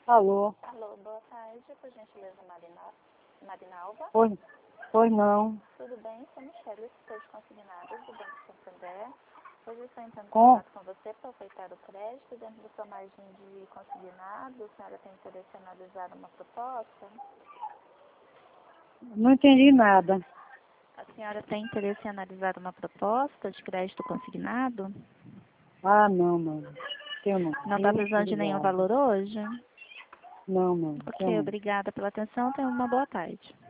Alô? Alô, boa tarde, por gentileza, Marinalva. Oi não. Tudo bem? Sou Michelle, assessor de consignados do Banco Santander. Hoje eu estou entrando em Com? contato com você para ofertar o crédito dentro da sua margem de consignado. A senhora tem interesse em analisar uma proposta? Não entendi nada. A senhora tem interesse em analisar uma proposta de crédito consignado? Ah, não. Tenho não. Não está precisando de nenhum valor hoje? Não. Ok, obrigada pela atenção. Tenha uma boa tarde.